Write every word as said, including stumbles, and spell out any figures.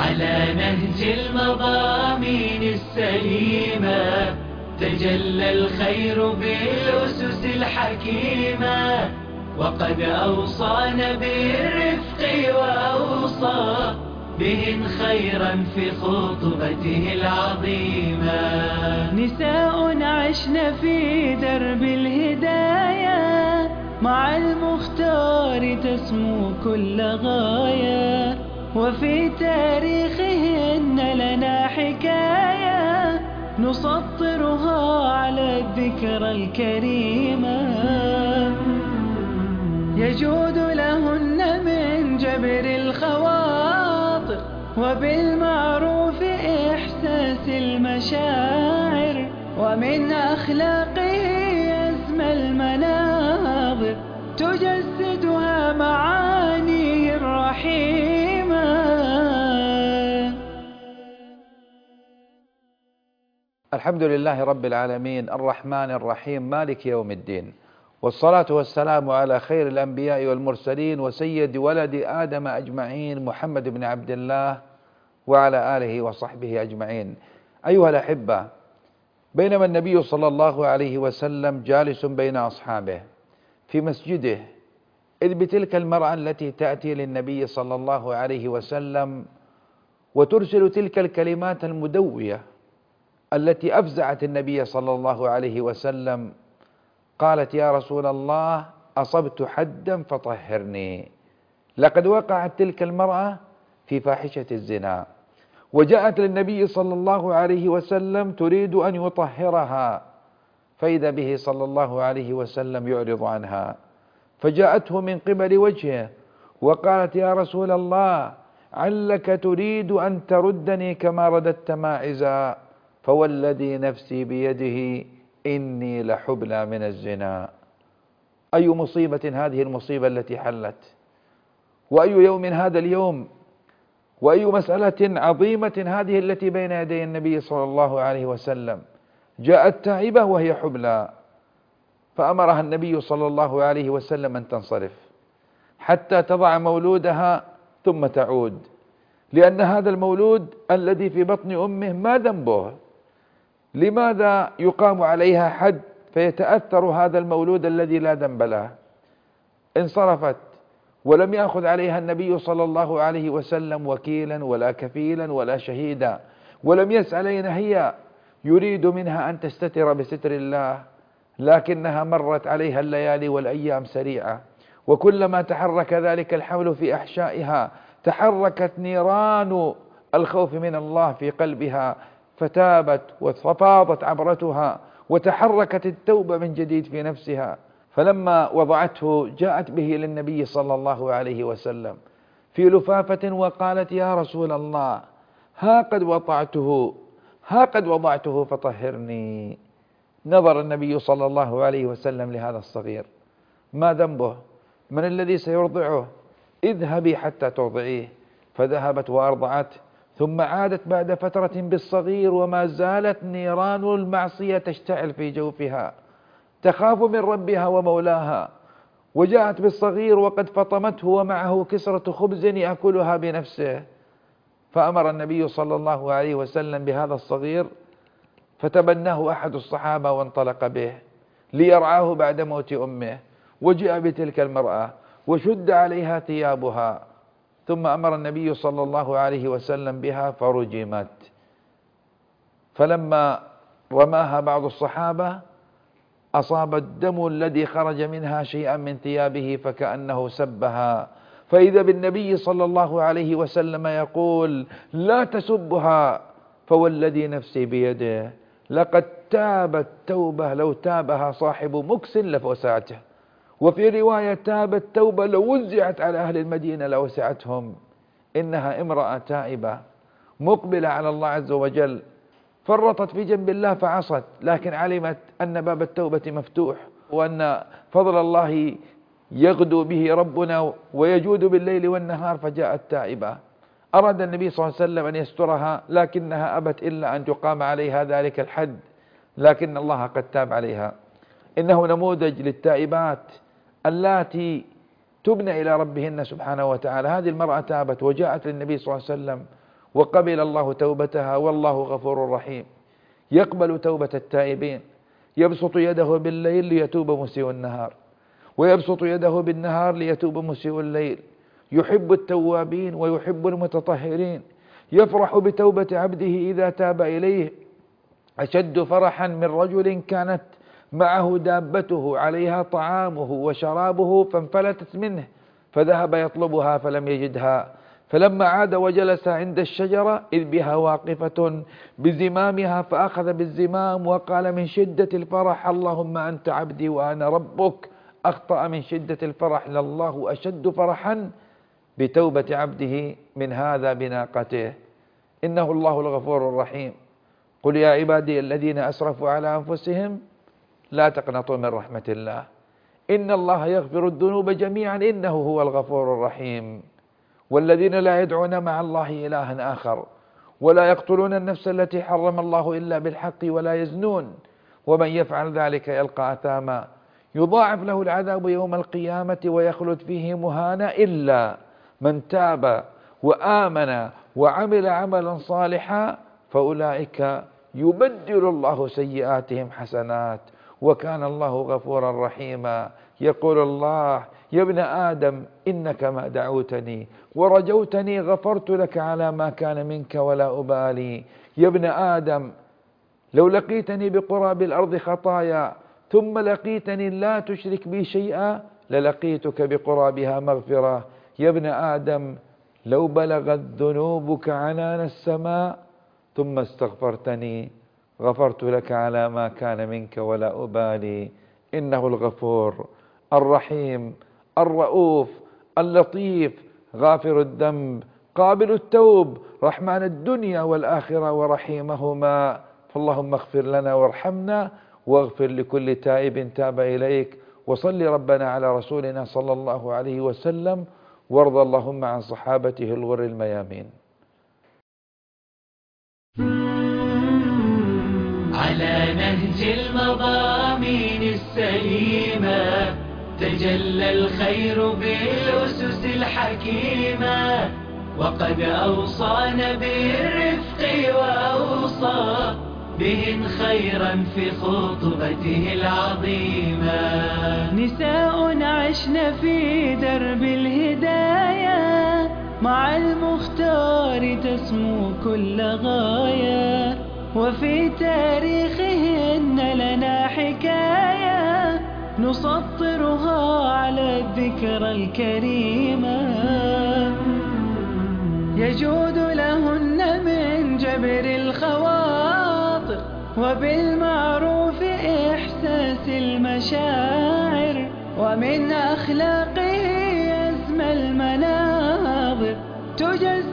على نهج المضامين السليمة تجلى الخير بالأسس الحكيمة، وقد أوصانا بالرفق وأوصى بهن خيرا في خطبته العظيمة. نساء عشن في درب الهداية، مع المختار تسمو كل غاية، وفي تاريخهن لنا حكاية نسطرها على الذكرى الكريمة. يجود لهن من جبر الخواطر، وبالمعروف إحساس المشاعر، ومن أخلاقه أسمى المناظر تجسدها معانيه الرحيمة. الحمد لله رب العالمين الرحمن الرحيم مالك يوم الدين، والصلاة والسلام على خير الأنبياء والمرسلين وسيد ولد آدم أجمعين محمد بن عبد الله وعلى آله وصحبه أجمعين. أيها الأحبة، بينما النبي صلى الله عليه وسلم جالس بين أصحابه في مسجده، إذ بتلك المرأة التي تأتي للنبي صلى الله عليه وسلم وترسل تلك الكلمات المدوية التي أفزعت النبي صلى الله عليه وسلم، قالت: يا رسول الله، أصبت حدا فطهرني. لقد وقعت تلك المرأة في فاحشة الزنا، وجاءت للنبي صلى الله عليه وسلم تريد أن يطهرها، فإذا به صلى الله عليه وسلم يعرض عنها، فجاءته من قبل وجهه وقالت: يا رسول الله، علك تريد أن تردني كما رددت ماعزا، فوالذي نفسي بيده إني لحبلى من الزنا. أي مصيبة هذه المصيبة التي حلت، وأي يوم هذا اليوم، وأي مسألة عظيمة هذه التي بين يدي النبي صلى الله عليه وسلم. جاءت تائبة وهي حبلى، فأمرها النبي صلى الله عليه وسلم أن تنصرف حتى تضع مولودها ثم تعود، لأن هذا المولود الذي في بطن أمه ما ذنبه؟ لماذا يقام عليها حد فيتأثر هذا المولود الذي لا ذنب له؟ انصرفت ولم يأخذ عليها النبي صلى الله عليه وسلم وكيلا ولا كفيلا ولا شهيدا، ولم يسأل أين هي، يريد منها أن تستتر بستر الله، لكنها مرت عليها الليالي والأيام سريعة، وكلما تحرك ذلك الحمل في أحشائها تحركت نيران الخوف من الله في قلبها، فتابت وفاضت عبرتها وتحركت التوبة من جديد في نفسها. فلما وضعته جاءت به للنبي صلى الله عليه وسلم في لفافة وقالت: يا رسول الله، ها قد وضعته ها قد وضعته فطهرني. نظر النبي صلى الله عليه وسلم لهذا الصغير، ما ذنبه؟ من الذي سيرضعه؟ اذهبي حتى ترضعيه. فذهبت وأرضعته، ثم عادت بعد فترة بالصغير، وما زالت نيران المعصية تشتعل في جوفها، تخاف من ربها ومولاها، وجاءت بالصغير وقد فطمته ومعه كسرة خبز يأكلها بنفسه. فأمر النبي صلى الله عليه وسلم بهذا الصغير، فتبناه أحد الصحابة وانطلق به ليرعاه بعد موت أمه، وجاء بتلك المرأة وشد عليها ثيابها، ثم أمر النبي صلى الله عليه وسلم بها فرجمت. فلما رماها بعض الصحابة أصاب الدم الذي خرج منها شيئا من ثيابه فكأنه سبها، فإذا بالنبي صلى الله عليه وسلم يقول: لا تسبها، فوالذي نفسي بيده لقد تابت توبة لو تابها صاحب مكس لفوسعته. وفي رواية: تابت توبة لو وزعت على أهل المدينة لوسعتهم. إنها امرأة تائبة مقبلة على الله عز وجل، فرطت في جنب الله فعصت، لكن علمت أن باب التوبة مفتوح، وأن فضل الله يغدو به ربنا ويجود بالليل والنهار، فجاءت تائبة. أراد النبي صلى الله عليه وسلم أن يسترها، لكنها أبت إلا أن تقام عليها ذلك الحد، لكن الله قد تاب عليها. إنه نموذج للتائبات اللاتي تبنى إلى ربهن سبحانه وتعالى. هذه المرأة تابت وجاءت للنبي صلى الله عليه وسلم وقبل الله توبتها، والله غفور رحيم يقبل توبة التائبين. يبسط يده بالليل ليتوب مسيء النهار، ويبسط يده بالنهار ليتوب مسيء الليل. يحب التوابين ويحب المتطهرين. يفرح بتوبة عبده إذا تاب إليه أشد فرحا من رجل كانت معه دابته عليها طعامه وشرابه فانفلتت منه، فذهب يطلبها فلم يجدها، فلما عاد وجلس عند الشجرة إذ بها واقفة بزمامها، فأخذ بالزمام وقال من شدة الفرح اللهم أنت عبدي وأنا ربك. أخطأ من شدة الفرح، لله أشد فرحا بتوبة عبده من هذا بناقته. إنه الله الغفور الرحيم. قل يا عبادي الذين أسرفوا على أنفسهم لا تقنطوا من رحمة الله إن الله يغفر الذنوب جميعا إنه هو الغفور الرحيم. والذين لا يدعون مع الله إلها آخر ولا يقتلون النفس التي حرم الله إلا بالحق ولا يزنون ومن يفعل ذلك يلقى أثاما يضاعف له العذاب يوم القيامة ويخلد فيه مهانا إلا من تاب وآمن وعمل عملا صالحا فأولئك يبدل الله سيئاتهم حسنات وكان الله غفورا رحيما. يقول الله يا ابن آدم إنك ما دعوتني ورجوتني غفرت لك على ما كان منك ولا أبالي. يا ابن آدم لو لقيتني بقراب الأرض خطايا ثم لقيتني لا تشرك بي شيئا للقيتك بقرابها مغفرة. يا ابن آدم لو بلغت ذنوبك عنان السماء ثم استغفرتني غفرت لك على ما كان منك ولا أبالي. إنه الغفور الرحيم الرؤوف اللطيف غافر الذنب قابل التوب رحمن الدنيا والآخرة ورحيمهما. فاللهم اغفر لنا وارحمنا واغفر لكل تائب تاب إليك. وصل ربنا على رسولنا صلى الله عليه وسلم وارض اللهم عن صحابته الغر الميامين. على نهج المضامين السليمة تجلى الخير بالأسس الحكيمة وقد أوصانا بالرفق وأوصى بهن خيرا في خطبته العظيمة. نساء عشن في درب الهداية مع المختار تسمو كل غاية وفي تاريخهن لنا حكاية نسطرها على الذكرى الكريمة. يجود لهن من جبر الخواطر وبالمعروف إحساس المشاعر ومن أخلاقه أسمى المناظر تجز